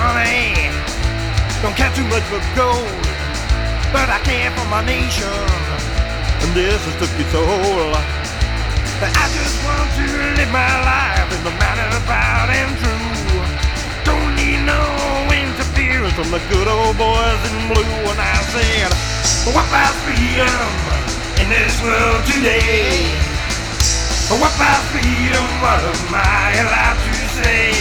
money, don't care too much for gold, but I care for my nation, and this has took its toll. I just want to live my life in the manner proud and true. Don't need no interference from the good old boys in blue. And I said, what about freedom in this world today? What about freedom? What am I allowed to say?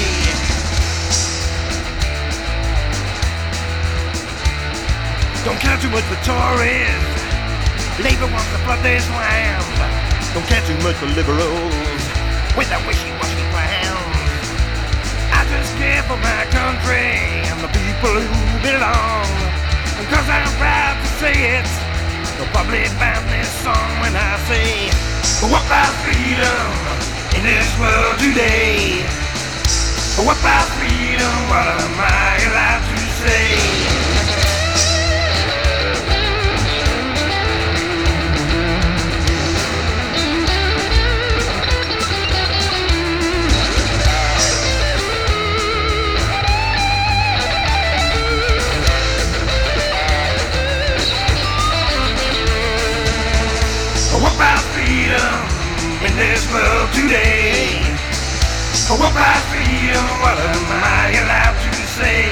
Don't care too much for Tories. Labour wants to flood this land. Don't care too much for liberals with their wishy-washy plans. I just care for my country and the people who belong. And 'cause I'm proud to say it, they'll probably ban this song when I say, what about freedom in this world today? What about freedom? What am I allowed to say? What about freedom in this world today? What about freedom? What am I allowed to say?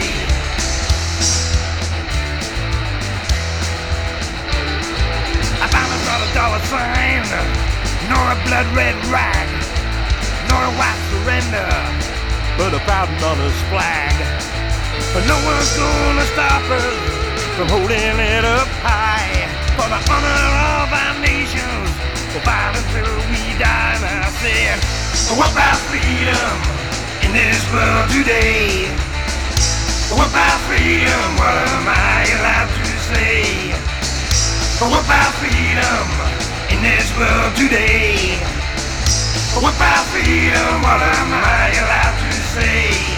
I found it's not a dollar sign, nor a blood red rag, nor a white surrender, but a proud and honest flag. But no one's gonna stop us from holding it up high for the honor of our nations. We'll fight until we die. And I said, what about freedom in this world today? What about freedom? What am I allowed to say? What about freedom in this world today? What about freedom? What am I allowed to say?